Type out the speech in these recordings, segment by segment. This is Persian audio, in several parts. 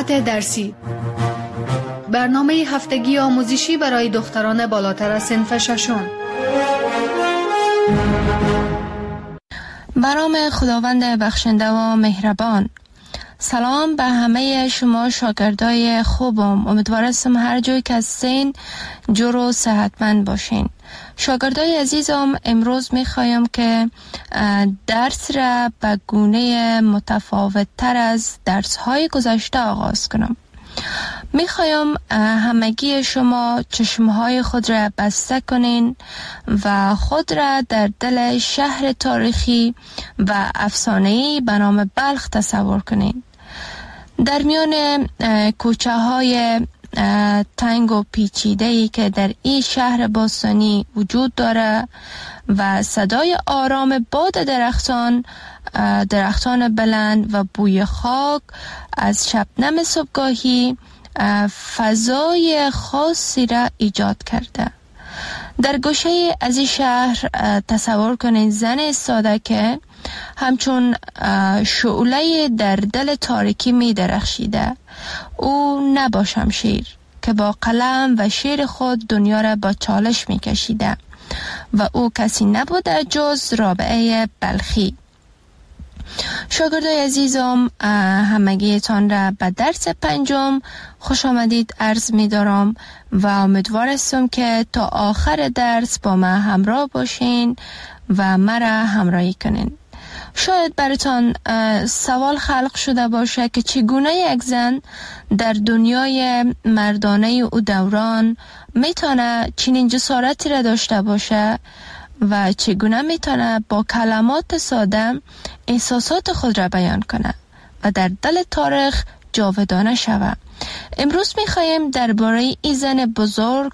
ساعت درسی، برنامه هفتگی آموزشی برای دختران بالاتر از صنف ششم. به نام خداوند بخشنده و مهربان. سلام به همه شما شاگردای خوبم. امیدوارم هر جایی که هستین جور و صحتمند باشین. شاگردای عزیزم، امروز میخوایم که درس را به گونه متفاوت تر از درس های گذشته آغاز کنم. میخوایم همگی شما چشمهای خود را بسته کنین و خود را در دل شهر تاریخی و افسانه‌ای به نام بلخ تصور کنین. در میان کوچه های تنگ و پیچیده‌ای که در این شهر باستانی وجود داره و صدای آرام باد درختان بلند و بوی خاک از شبنم صبحگاهی فضای خاصی را ایجاد کرده. در گوشه از این شهر تصور کنید زن ایستاده که همچون شعله در دل تاریکی می درخشیده. او نه با شمشیر که با قلم و شعر خود دنیا را با چالش می کشیده و او کسی نبوده جز رابعه بلخی. شاگردای عزیزم، همگیتان را به درس 5 خوش آمدید عرض می دارم و امیدوار هستم که تا آخر درس با من همراه باشین و مرا همراهی کنین. شاید براتان سوال خلق شده باشه که چگونه یک زن در دنیای مردانه او دوران میتونه چنین جسارتی را داشته باشه و چگونه میتونه با کلمات ساده احساسات خود را بیان کنه و در دل تاریخ جاودانه شوه. امروز میخوایم درباره این زن بزرگ،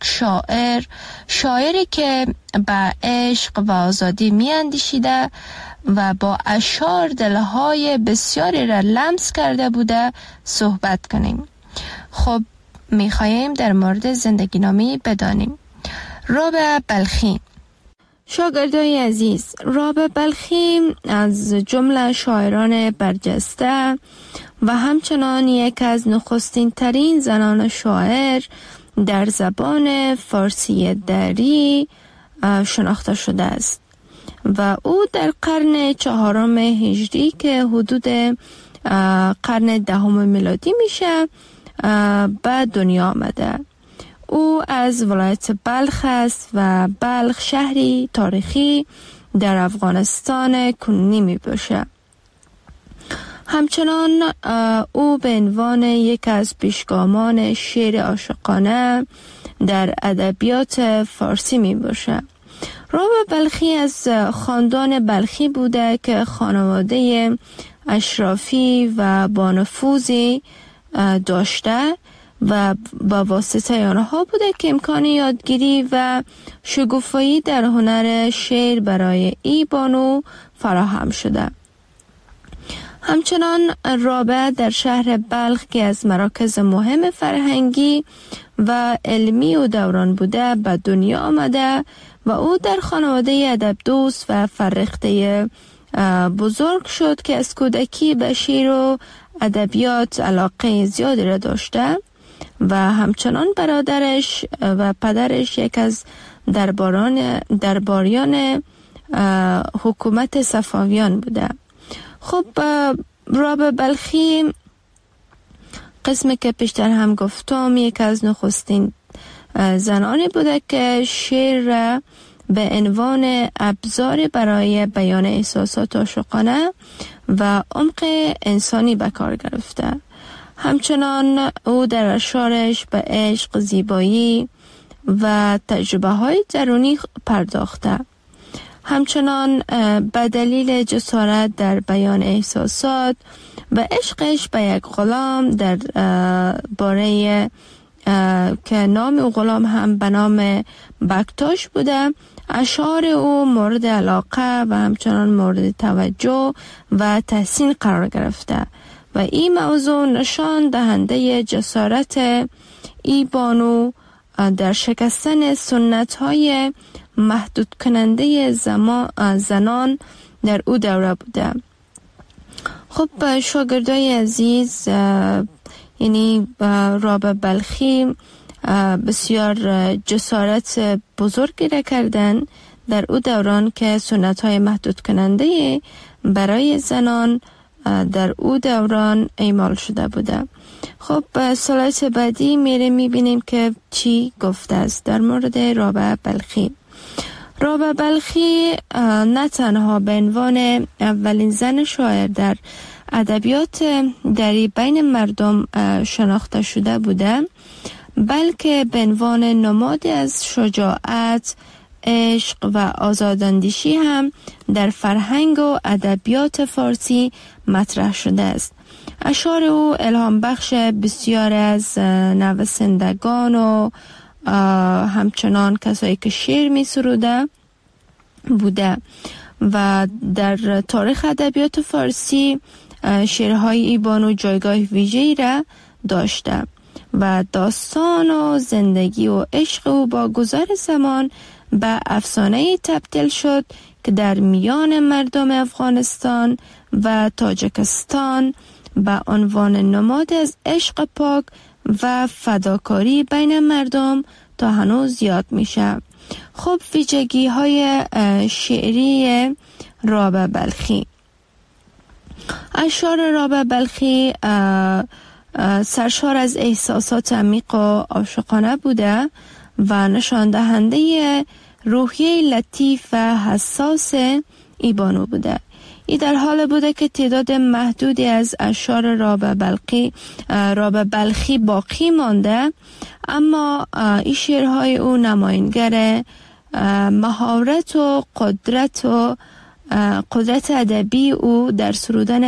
شاعری که به عشق و آزادی میاندیشیده و با اشعار دلهای بسیاری را لمس کرده بوده صحبت کنیم. خب میخوایم در مورد زندگی نامی بدانیم. رابعه بلخی. شاگردای عزیز، رابعه بلخی از جمله شاعران برجسته و همچنان یک از نخستین ترین زنان شاعر در زبان فارسی دری شناخته شده است و او در قرن 4 هجری که حدود قرن 10 میلادی میشه به دنیا آمده. او از ولایت بلخ است و بلخ شهری تاریخی در افغانستان کنونی می باشه. همچنان او به عنوان یک از پیشگامان شعر عاشقانه در ادبیات فارسی می باشه. رابعه بلخی از خاندان بلخی بوده که خانواده اشرافی و با نفوذی داشته و با واسطه آنها بوده که امکان یادگیری و شگوفایی در هنر شعر برای ای بانو فراهم شده. همچنان رابعه در شهر بلخ که از مراکز مهم فرهنگی و علمی و دوران بوده به دنیا آمده و او در خانواده ادب دوست و فرهیخته بزرگ شد که از کودکی به شعر و ادبیات علاقه زیادی را داشته و همچنان برادرش و پدرش یک از درباریان حکومت صفویان بوده. خب رابعه بلخی قسمی که پیشتر هم گفتم یک از نخستین زنانی بوده که شعر را به عنوان ابزار برای بیان احساسات عاشقانه و عمق انسانی به کار گرفته. همچنان او در اشعارش به عشق، زیبایی و تجربه های درونی پرداخته. همچنان به دلیل جسارت در بیان احساسات و عشقش به یک غلام در باره که نام او غلام هم به نام بکتاش بوده، اشعار او مورد علاقه و همچنان مورد توجه و تحسین قرار گرفته و این موضوع نشان دهنده جسارت ای بانو در شکستن سنت های محدود کننده زنان در او دوره بوده. خب شاگردای عزیز، یعنی رابعه بلخی بسیار جسارت بزرگی را کردن در او دوران که سنت‌های محدود کننده برای زنان در او دوران اعمال شده بوده. خب سلایت بعدی میبینیم که چی گفته است در مورد رابعه بلخی. رابعه بلخی نه تنها به عنوان اولین زن شاعر در ادبیات دری بین مردم شناخته شده بوده، بلکه به عنوان نمادی از شجاعت، عشق و آزاداندیشی هم در فرهنگ و ادبیات فارسی مطرح شده است. اشعار او الهام بخش بسیار از نویسندگان و همچنان کسایی که شعر می سروده بوده و در تاریخ ادبیات فارسی شعرهای ای بانو جایگاه ویژه‌ای را داشته و داستان و زندگی و عشق او با گذر زمان به افسانه‌ای تبدیل شد که در میان مردم افغانستان و تاجیکستان به عنوان نماد از عشق پاک و فداکاری بین مردم تا هنوز یاد میشه. خب ویژگی های شعری رابعه بلخی. اشعار رابعه بلخی سرشار از احساسات عمیق و عاشقانه بوده و نشان دهنده روحیه لطیف و حساس ای بانو بوده. ای در حال بوده که تعداد محدودی از اشعار رابعه بلخی باقی مانده، اما این شعرهای او نمایانگر مهارت و قدرت ادبی او در سرودن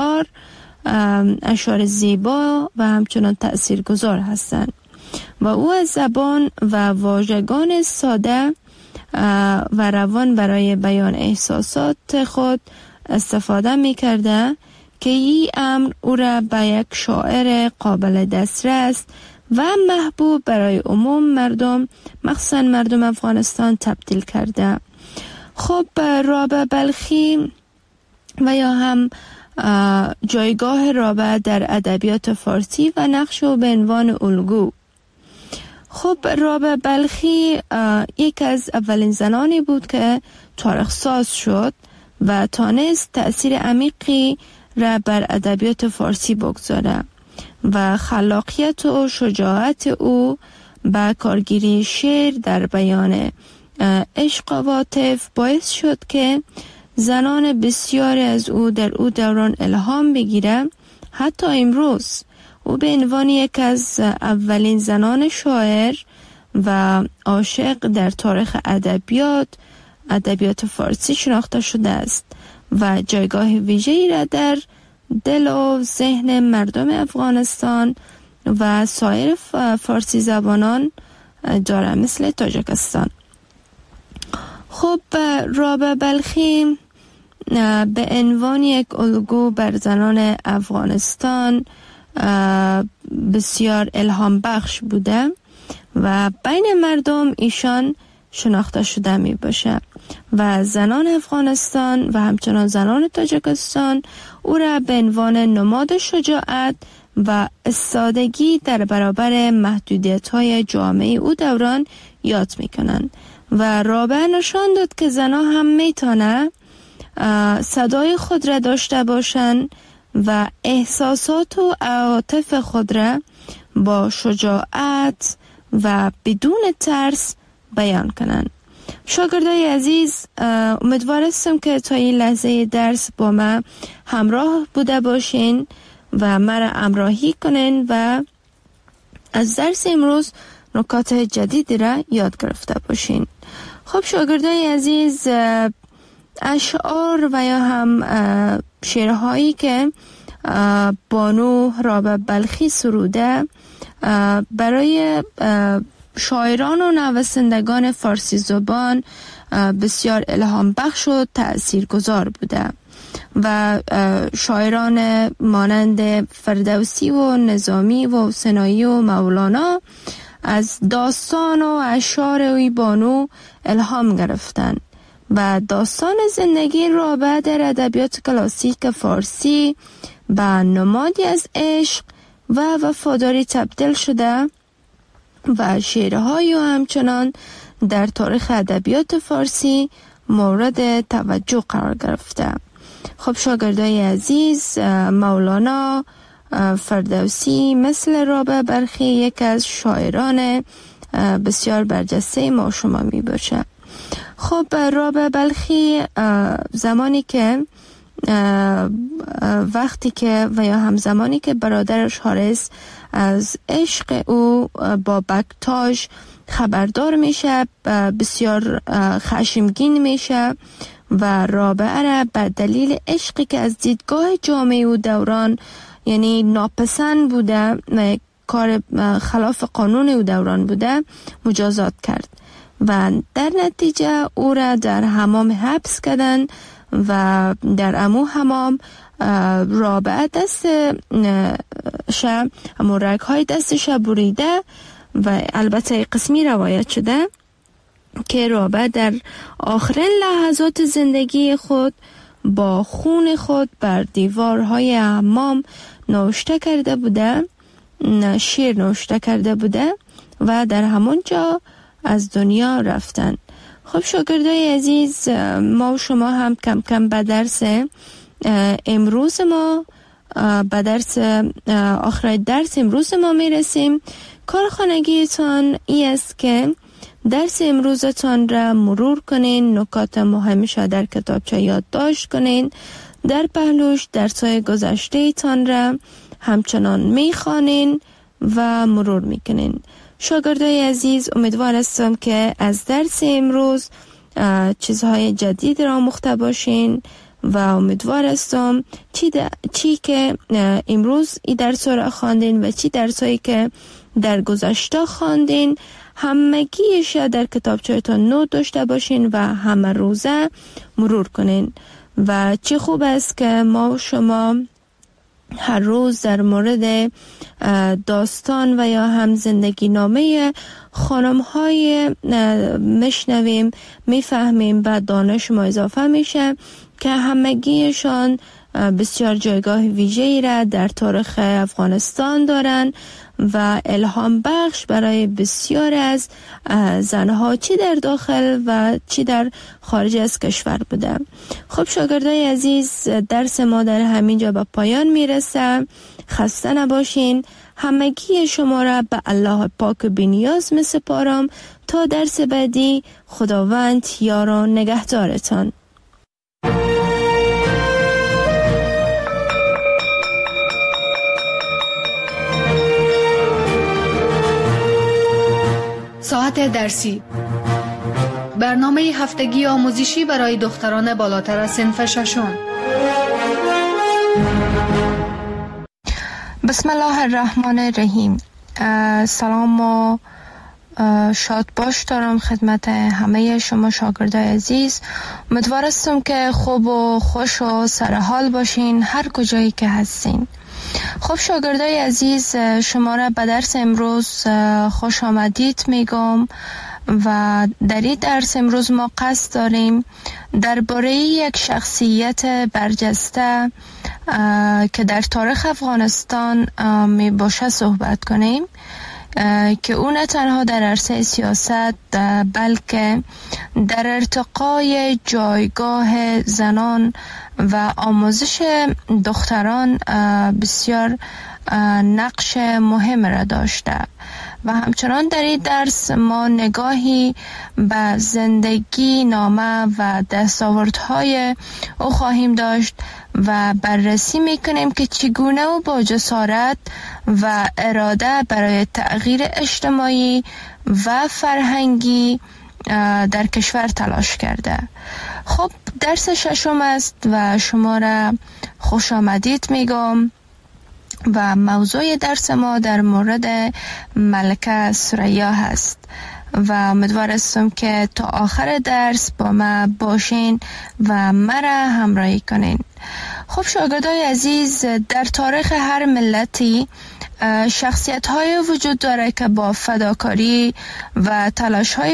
اشعار زیبا و همچنان تأثیرگذار هستند و او از زبان و واژگان ساده و روان برای بیان احساسات خود استفاده می کرده که این امر او را به یک شاعر قابل دسترس و محبوب برای عموم مردم، مخصوصا مردم افغانستان، تبدیل کرده. خب رابعه بلخی و یا هم جایگاه رابعه در ادبیات فارسی و نقش او به عنوان الگو. خب رابعه بلخی یک از اولین زنانی بود که تاریخ ساز شد و تانست تأثیر عمیقی را بر ادبیات فارسی بگذاره و خلاقیت و شجاعت او با کارگیری شعر در بیان عشق و عاطفه باعث شد که زنان بسیاری از او در او دوران الهام بگیره. حتی امروز او به عنوان یک از اولین زنان شاعر و عاشق در تاریخ ادبیات فارسی شناخته شده است و جایگاه ویژه‌ای را در دل و ذهن مردم افغانستان و سایر فارسی زبانان داره، مثل تاجیکستان. خب رابعه بلخی به عنوان یک الگو بر زنان افغانستان بسیار الهام بخش بوده و بین مردم ایشان شناخته شده می باشه و زنان افغانستان و همچنان زنان تاجیکستان او را به عنوان نماد شجاعت و استادگی در برابر محدودیت‌های جامعه او دوران یاد می‌کنند و رابعه نشان داد که زنان هم میتونه صدای خود را داشته باشند و احساسات و عواطف خود را با شجاعت و بدون ترس بیان کنند. شاگردای عزیز، امیدوار هستم که تا این لحظه درس با ما همراه بوده باشین و مرا همراهی کنین و از درس امروز نکات جدیدی را یاد گرفته باشین. خب شاگردای عزیز، اشعار و یا هم شعرهایی که بانو رابعه بلخی سروده برای شاعران و نویسندگان فارسی زبان بسیار الهام بخش و تأثیرگذار بوده و شاعران مانند فردوسی و نظامی و حسینی و مولانا از داستان و اشعار اوی بانو الهام گرفتن و داستان زندگی رابعه در ادبیات کلاسیک فارسی به نمادی از عشق و وفاداری تبدیل شده و شعرهای و همچنان در تاریخ ادبیات فارسی مورد توجه قرار گرفته. خب شاگردای عزیز، مولانا فردوسی مثل رابعه بلخی یک از شاعران بسیار برجسته ما شما می باشه. خب رابعه بلخی زمانی که وقتی که و یا همزمانی که برادرش حارث از عشق او با بکتاژ خبردار میشه، بسیار خشمگین میشه و رابعه را به دلیل عشقی که از دیدگاه جامعه و دوران یعنی ناپسند بوده، کار خلاف قانون او دوران بوده، مجازات کرد و در نتیجه او را در حمام حبس کردن و در امو حمام رابعه رگ‌های دستش بریده و البته قسمی روایت شده که رابعه در آخرین لحظات زندگی خود با خون خود بر دیوارهای حمام نوشته کرده بوده، شعر نوشته کرده بوده و در همون جا از دنیا رفتن. خب شاگردای عزیز، ما و شما هم کم کم به درس امروز ما به درس آخر درس امروز ما میرسیم. کار خانگیتان ای است که درس امروزتان را مرور کنین، نکات مهمش در کتابچه یادداشت کنین، در پهلوش درس‌های گذشته تان را همچنان میخوانین و مرور میکنین. شاگردای عزیز، امیدوار هستم که از درس امروز چیزهای جدید را آموخته باشین و امیدوار هستم چی که امروز این درس را خواندین و چی درسایی که در گذشته خواندین همگیش در کتابچه‌تان نوت داشته باشین و همه روزه مرور کنین. و چه خوب است که ما و شما هر روز در مورد داستان و یا هم زندگی نامه خانم های میشنویم، میفهمیم و دانش ما اضافه میشه که همگیشان بسیار جایگاه ویژه‌ای را در تاریخ افغانستان دارن و الهام بخش برای بسیار از زنها چی در داخل و چی در خارج از کشور بوده. خب شاگردای عزیز، درس ما در همین جا به پایان میرسه. خسته نباشین. همگی شما را به الله پاک بی‌نیاز میسپارم تا درس بعدی. خداوند یار و نگهدارتان. ساعت درسی، برنامه هفتگی آموزشی برای دختران بالاتر از صنف ششم. بسم الله الرحمن الرحیم. سلام و شاد باش دارم خدمت همه شما شاگردای عزیز. امیدوار هستم که خوب و خوش و سرحال باشین هر کجایی که هستین. خب شاگردای عزیز، شما را به درس امروز خوش آمدید میگم و در این درس امروز ما قصد داریم درباره یک شخصیت برجسته که در تاریخ افغانستان می باشه صحبت کنیم که اون نه تنها در عرصه سیاست بلکه در ارتقای جایگاه زنان و آموزش دختران بسیار نقش مهم را داشته و همچنان در این درس ما نگاهی به زندگی نامه و دستاوردهای او خواهیم داشت و بررسی میکنیم که چگونه او با جسارت و اراده برای تغییر اجتماعی و فرهنگی در کشور تلاش کرده. خب درس ششم است و شما را خوش آمدید میگم و موضوع درس ما در مورد ملکه ثریا هست و امیدوار هستم که تا آخر درس با ما باشین و مرا همراهی کنین. خب شاگردای عزیز، در تاریخ هر ملتی شخصیت های وجود داره که با فداکاری و تلاش های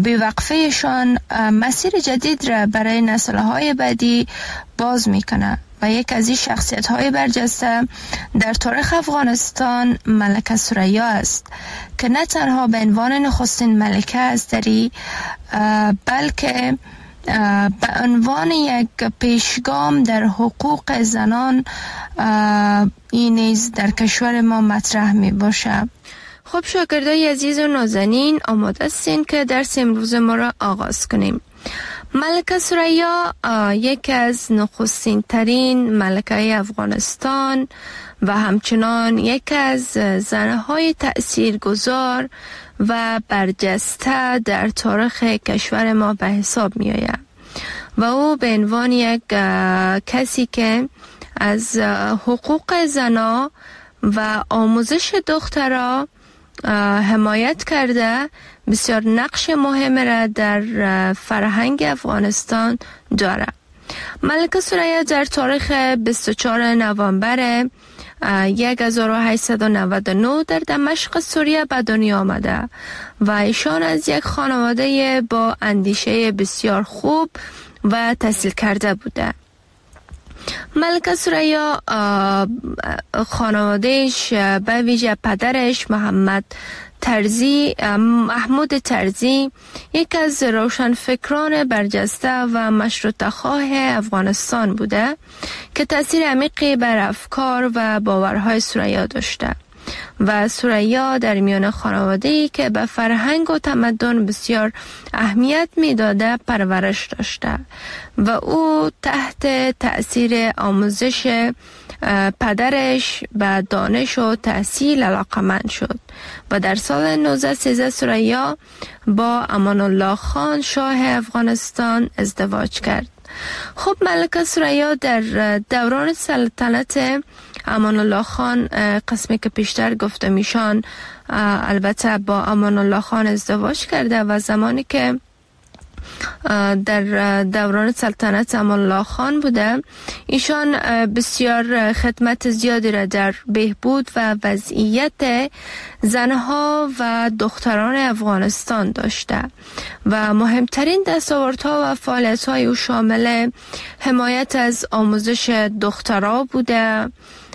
بیوقفهشان مسیر جدید را برای نسل های بعدی باز میکنه و یک از این شخصیت‌های برجسته در تاریخ افغانستان ملکه ثریا است که نه تنها به عنوان نخستین ملکه استری بلکه به عنوان یک پیشگام در حقوق زنان این نیز در کشور ما مطرح می باشه. خب شاگردای عزیز و نازنین، آماده هستین که درس امروز ما را آغاز کنیم. ملکه ثریا یک از نخستین ترین ملکه افغانستان و همچنان یک از زنهای تأثیرگذار و برجسته در تاریخ کشور ما به حساب می آید و او به عنوان یک کسی که از حقوق زنا و آموزش دخترها حمایت کرده بسیار نقش مهم را در فرهنگ افغانستان دارد. ملکه ثریا در تاریخ 24 نوامبر 1899 در دمشق سوریه به دنیا آمده و ایشان از یک خانواده با اندیشه بسیار خوب و تحصیل کرده بوده. ملکه ثریا خانوادهش به ویژه پدرش محمود ترزی یک از روشنفکران برجسته و مشروطه خواه افغانستان بوده که تأثیر عمیقی بر افکار و باورهای ثریا داشته و ثریا در میان خانواده‌ای که به فرهنگ و تمدن بسیار اهمیت میداده پرورش داشته و او تحت تأثیر آموزش پدرش به دانش و تحصیل علاقمند شد و در سال 1913 ثریا با امان الله خان شاه افغانستان ازدواج کرد. خب ملکه ثریا در دوران سلطنت امان الله خان، قسمی که پیشتر گفتم ایشان البته با امان الله خان ازدواج کرده و زمانی که در دوران سلطنت امان الله خان بوده ایشان بسیار خدمت زیادی را در بهبود و وضعیت زنها و دختران افغانستان داشته و مهمترین دستاوردها و فعالیت‌های او شامل حمایت از آموزش دخترها بوده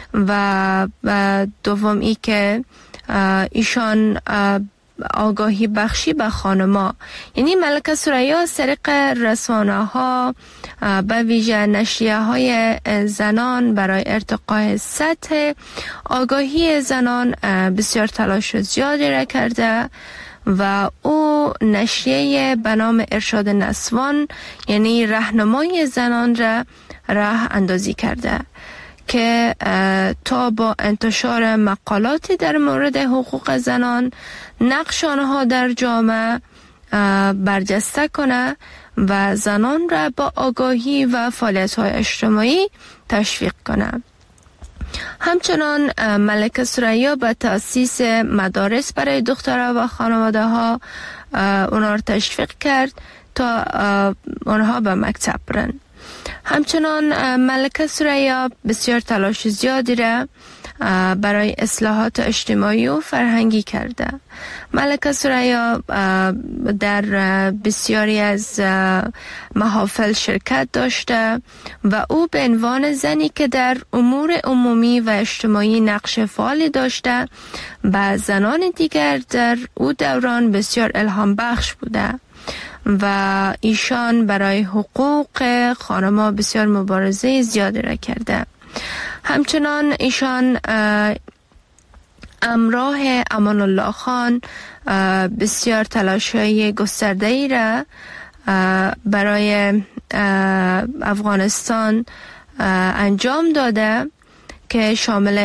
و دوم ای که ایشان آگاهی بخشی به خانما، یعنی ملکه ثریا از طریق رسانه ها به ویژه نشریه های زنان برای ارتقاء سطح آگاهی زنان بسیار تلاش زیادی را کرده و او نشریه به نام ارشاد نسوان یعنی راهنمای زنان را راه اندازی کرده که تا با انتشار مقالاتی در مورد حقوق زنان نقش آنها در جامعه برجسته کنه و زنان را با آگاهی و فعالیت‌های اجتماعی تشویق کنه. همچنان ملکه ثریا به تأسیس مدارس برای دخترها و خانواده ها اونها را تشویق کرد تا آنها به مکتب برن. همچنان ملکه ثریا بسیار تلاش زیادی را برای اصلاحات اجتماعی و فرهنگی کرده. ملکه ثریا در بسیاری از محافل شرکت داشته و او به عنوان زنی که در امور عمومی و اجتماعی نقش فعالی داشته به زنان دیگر در او دوران بسیار الهام بخش بوده و ایشان برای حقوق خانم‌ها بسیار مبارزه زیادی را کرده. همچنان ایشان همراه امان الله خان بسیار تلاش‌های گسترده‌ای را برای افغانستان انجام داده که شامل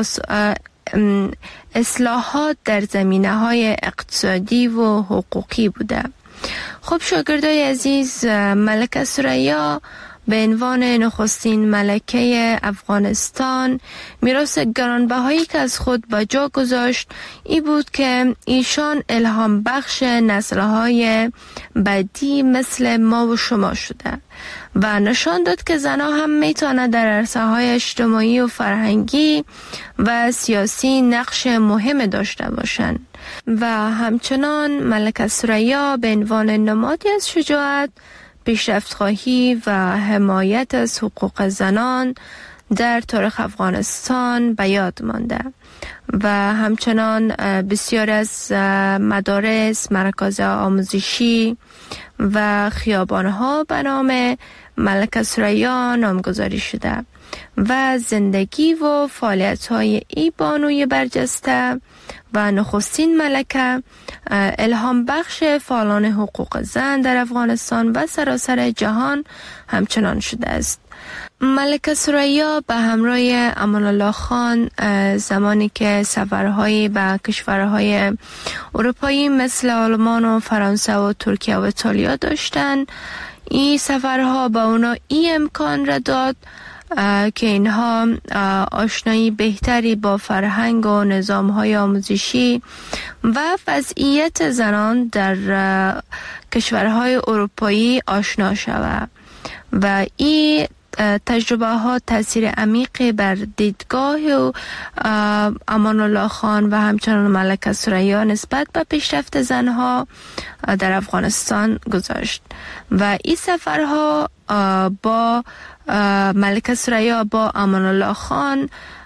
اصلاحات در زمینه‌های اقتصادی و حقوقی بوده. خب شاگردای عزیز، ملکه ثریا به عنوان نخستین ملکه افغانستان میراث گرانبهایی که از خود به جا گذاشت ای بود که ایشان الهام بخش نسل‌های بعدی مثل ما و شما شده و نشان داد که زنها هم میتونه در عرصه‌های اجتماعی و فرهنگی و سیاسی نقش مهم داشته باشند و همچنان ملکه ثریا به عنوان نمادی از شجاعت پیشرفت‌خواهی و حمایت از حقوق زنان در تاریخ افغانستان به یاد مانده و همچنان بسیار از مدارس، مراکز آموزشی و خیابان‌ها به نام ملکه ثریا نامگذاری شده و زندگی و فعالیت‌های ای بانوی برجسته و نخستین ملکه الهام بخش فعالان حقوق زن در افغانستان و سراسر جهان همچنان شده است. ملکه ثریا به همراه امان الله خان زمانی که سفرهایی به کشورهای اروپایی مثل آلمان و فرانسه و ترکیه و ایتالیا داشتند، این سفرها به اونا این امکان را داد که اینها آشنایی بهتری با فرهنگ و نظام‌های آموزشی و وضعیت زنان در کشورهای اروپایی آشنا شود و این تجربه ها تاثیر عمیقی بر دیدگاه و امان الله خان و همچنان ملکه ثریا نسبت به پیشرفت زنها در افغانستان گذاشت و این سفرها با ملکه ثریا با امان الله خان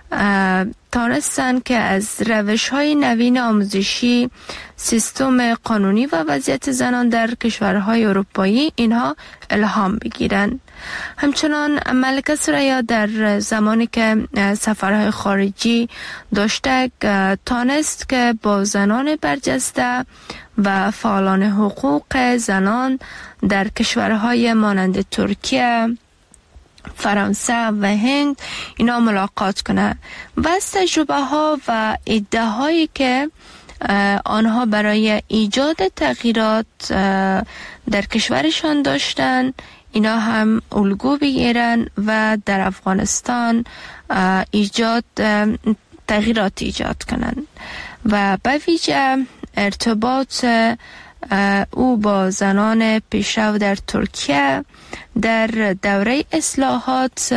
تانستند که از روش‌های نوین آموزشی، سیستم قانونی و وضعیت زنان در کشورهای اروپایی اینها الهام بگیرند. همچنان ملکه ثریا در زمانی که سفرهای خارجی داشته تانست که با زنان برجسته و فعالان حقوق زنان در کشورهای مانند ترکیه، فرانسه و هند اینا ملاقات کنه و از تجربه ها و ایده هایی که آنها برای ایجاد تغییرات در کشورشان داشتن اینا هم الگو بگیرن و در افغانستان تغییرات ایجاد کنن و به ویژه ارتباط او با زنان پیشرو در ترکیه در دوره اصلاحات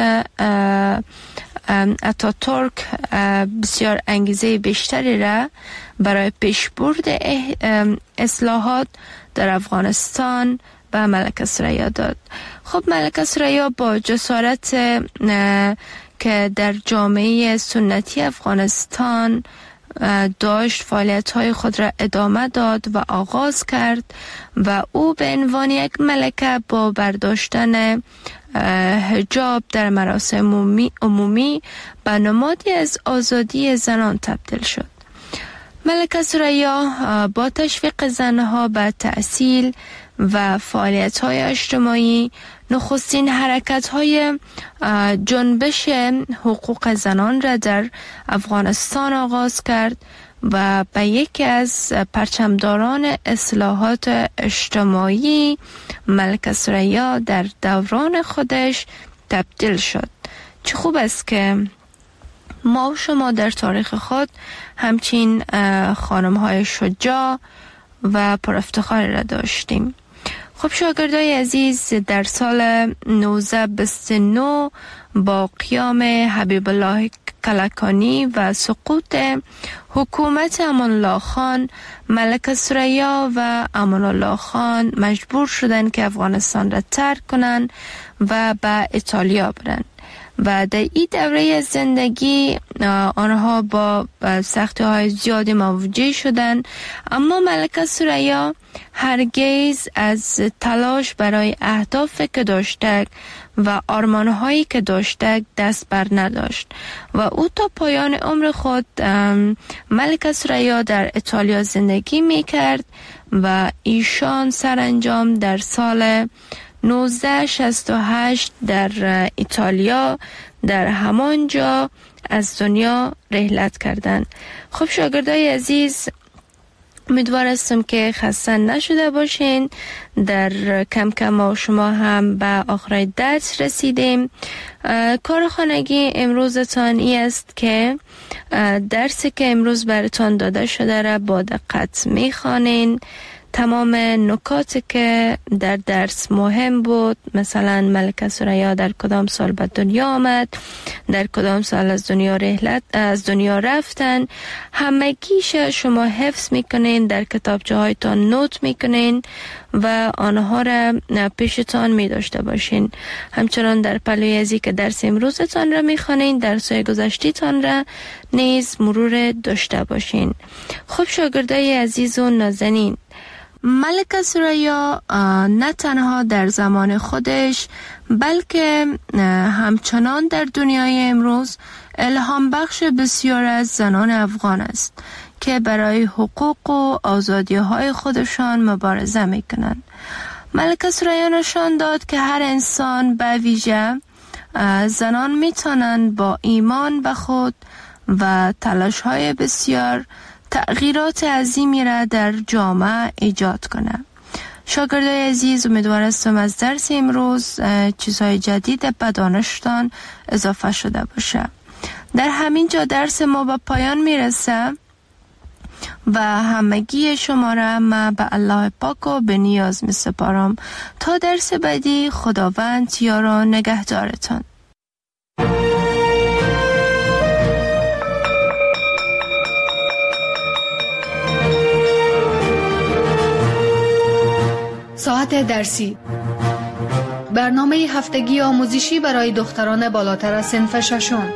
اتاتورک بسیار انگیزه بیشتری را برای پیشبرد اصلاحات در افغانستان به ملکه ثریا داد. خب ملکه ثریا با جسارت که در جامعه سنتی افغانستان داشت فعالیت‌های خود را ادامه داد و آغاز کرد و او به عنوان یک ملکه با برداشتن حجاب در مراسم عمومی به نمادی از آزادی زنان تبدیل شد. ملکه ثریا با تشویق زنها به تحصیل و فعالیت‌های اجتماعی نخستین حرکت‌های جنبش حقوق زنان را در افغانستان آغاز کرد و به یکی از پرچمداران اصلاحات اجتماعی ملکه ثریا در دوران خودش تبدیل شد. چه خوب است که ما و شما در تاریخ خود همچین خانم‌های شجاع و پرافتخاری را داشتیم. خب شاگردای عزیز، در سال 1929 با قیام حبیب الله کلکانی و سقوط حکومت امان الله خان، ملکه ثریا و امان الله خان مجبور شدند که افغانستان را ترک کنند و به ایتالیا برند و در این دوره زندگی آنها با سختی‌های زیادی مواجه شدند، اما ملکه ثریا هرگز از تلاش برای اهدافی که داشته و آرمان‌هایی که داشته دست بر نداشت و او تا پایان عمر خود ملکه ثریا در ایتالیا زندگی می‌کرد و ایشان سرانجام در سال 1968 در ایتالیا در همان جا از دنیا رحلت کردند. خب شاگردای عزیز، امیدوار هستم که خسته نشده باشین. در کم کم ما شما هم به آخر درس رسیدیم. کار خانگی امروزتان ای است که درسی که امروز براتان داده شده را با دقت میخوانین، تمام نکاتی که در درس مهم بود، مثلا ملکه ثریا در کدام سال به دنیا آمد، در کدام سال از دنیا رفتن، همگیش شما حفظ میکنین، در کتابچه هایتان نوت میکنین و آنها را پیشتان می داشته باشین. همچنان در پلوی ازی که درس امروزتان را میخوانین، درسای گذشتیتان را نیز مرور داشته باشین. خب شاگردای عزیز و نازنین، ملکه ثریا نه تنها در زمان خودش بلکه همچنان در دنیای امروز الهام بخش بسیار از زنان افغان است که برای حقوق و آزادی های خودشان مبارزه میکنند. ملکه ثریا نشان داد که هر انسان به ویژه زنان میتونند با ایمان به خود و تلاش های بسیار تغییرات عظیمی را در جامعه ایجاد کنند. شاگردای عزیز، امیدوار هستم از درس امروز چیزهای جدید به دانشتان اضافه شده باشه. در همین جا درس ما به پایان میرسه و همگی شما را من به الله پاک و به نیاز می سپارم. تا درس بعدی، خداوند یار و نگهدارتان. ساعت درسی، برنامه هفتگی آموزشی برای دختران بالاتر از صنف ششم.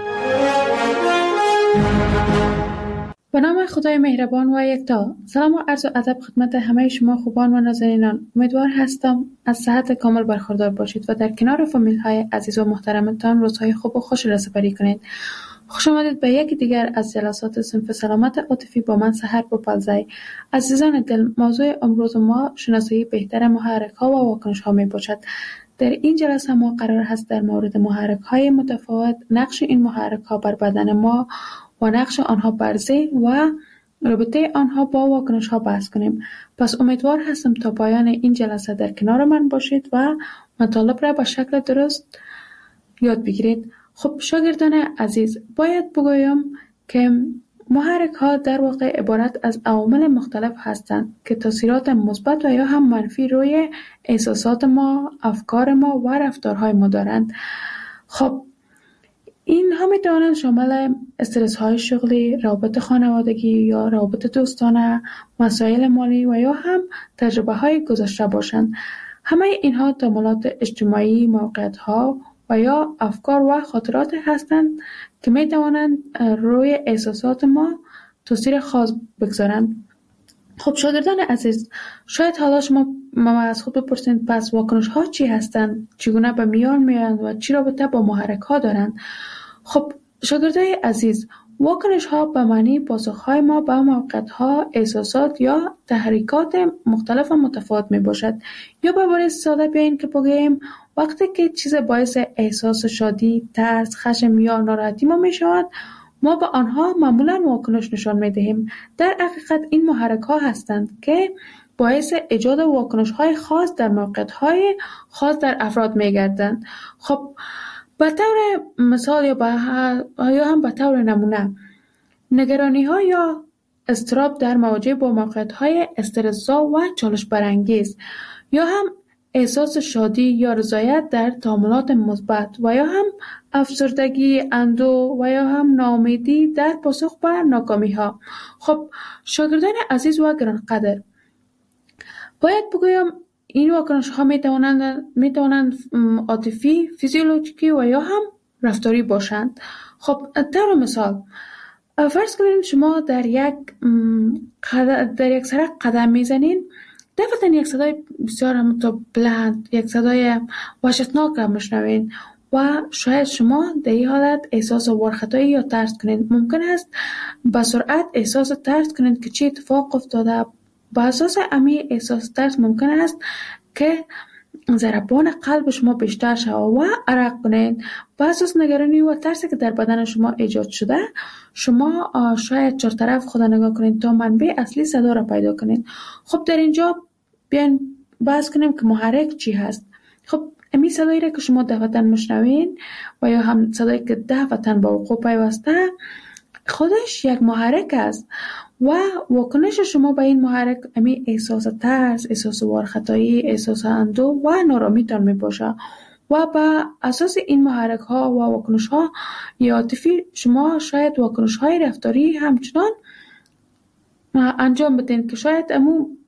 به نام خدای مهربان و یکتا. سلام و عرض ادب خدمت همه شما خوبان و نازنینان. امیدوار هستم از صحت کامل برخوردار باشید و در کنار فامیل های عزیز و محترمتان روزهای خوب و خوش را سپری کنید. خوش آمدید به یکی دیگر از جلسات صنف سلامت عاطفی با من سحر بوپلزی. عزیزان دل، موضوع امروز ما شناسایی بهتر محرک ها و واکنش ها می باشد. در این جلسه ما قرار هست در مورد محرک های متفاوت، نقش این محرک ها بر بدن ما و نقش آنها بر ذهن و رابطه آنها با واکنش ها بحث کنیم. پس امیدوار هستم تا پایان این جلسه در کنار من باشید و مطالب را به شکل درست یاد بگیرید. خب شاگردان عزیز، باید بگویم که محرک ها در واقع عبارت از عوامل مختلف هستند که تاثیرات مثبت و یا هم منفی روی احساسات ما، افکار ما و رفتارهای ما دارند. خب اینها می توانند شامل استرس های شغلی، روابط خانوادگی یا روابط دوستانه، مسائل مالی و یا هم تجربه های گذشته باشند. همه اینها تمایلات اجتماعی، موقعیت ها و یا افکار و خاطرات هستند که می توانند روی احساسات ما تاثیر خاص بگذارند. خب شاگردان عزیز، شاید حالا شما از خود بپرسید پس واکنش ها چی هستند؟ چگونه به میان میآیند و چی رابطه با محرک ها دارند؟ خب شاگردای عزیز، واکنش ها به معنی پاسخ های ما به موقعیت ها، احساسات یا تحریکات مختلف و متفاوت می باشد. یا به عبارت ساده بیاین که بگوییم وقتی که چیز باعث احساس شادی، ترس، خشم یا ناراحتی ما می شود، ما به آنها معمولا واکنش نشان می دهیم. در حقیقت این محرک ها هستند که باعث ایجاد واکنش های خاص در موقعیت های خاص در افراد می گردند. خب به طور مثال یا هم به طور نمونه، نگرانی ها یا اضطراب در مواجهه با موقعیت های استرس‌زا و چالش برانگیز، یا هم احساس شادی یا رضایت در تعاملات مثبت و یا هم افسردگی، اندوه و یا هم ناامیدی در پاسخ به ناکامی ها. خب شاگردان عزیز و گرانقدر، باید بگویم این واکنش ها می توانند عاطفی، فیزیولوژیکی و یا هم رفتاری باشند. خب در مثال فرض کنید شما در یک سرک قدم میزنین، دفعتا یک صدای بسیار بلند، یک صدای وحشتناک را میشنوین و شاید شما در این حالت احساس ورختایی یا ترس کنید. ممکن است به سرعت احساس ترس کنید که چه اتفاق افتاده. با اساس همین احساس ترس ممکن است که ضربان قلب شما بیشتر شود و عرق کنید. با اساس نگرانی و ترسی که در بدن شما ایجاد شده، شما شاید چهار طرف خود نگاه کنید تا منبع اصلی صدا را پیدا کنید. خب در اینجا بیاین بحث کنیم که محرک چی هست. خب امی صدایی را که شما دفعتاً مشنوین و یا هم صدایی که دفعتاً با وقوع پیوسته، خودش یک محرک است و واکنش شما به این محرک امی احساس ترس، احساس وارخطایی، احساس اندوه و نارامیتان می باشه و با اساس این محرک ها و واکنش ها عاطفی شما شاید واکنش های رفتاری همچنان انجام بدین که شاید امو